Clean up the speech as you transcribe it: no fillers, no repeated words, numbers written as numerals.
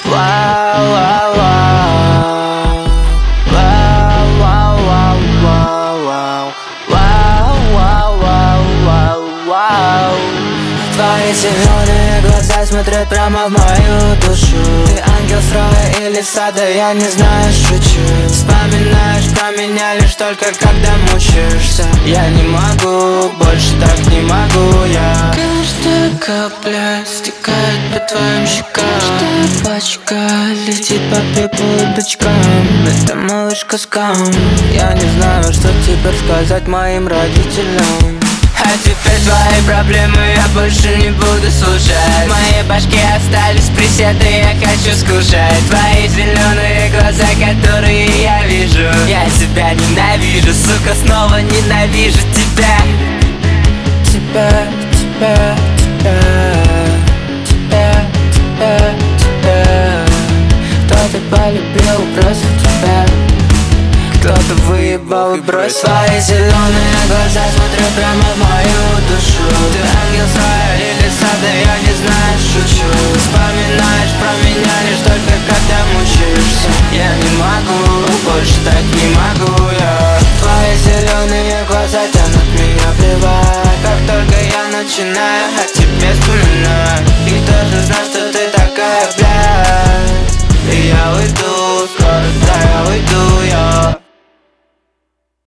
Вау, вау, вау. Вау, вау, вау, вау, вау. Вау, вау, вау, вау. Твои зеленые глаза смотрят прямо в мою душу. Ты ангел с рая или сада, я не знаю, шучу. Вспоминаешь про меня лишь только когда мучаешься. Я не могу, больше так не могу я. Каждая капля стекает по твоим щекам. Каждая пачка летит по припудочкам. Это малышка скам. Я не знаю, что теперь сказать моим родителям. А теперь твои проблемы я больше не буду слушать. В моей башке остались пресеты, я хочу скушать. Твои зеленые глаза, которые я вижу. Я тебя ненавижу, сука, снова ненавижу тебя. Тебя, тебя, тебя. Тебя, тебя, тебя. Кто-то полюбил просто тебя. Кто-то выебал и бросил. Твои зеленые глаза смотрят прямо в мою душу. Ты ангел с рая или сада, я не знаю, шучу. Вспоминаешь про меня лишь только когда мучаешься. Я не могу, больше так не могу я. Твои зеленые глаза тянут меня плевать. Как только я начинаю о тебе вспоминать. И тоже знаю, что ты такая, бля.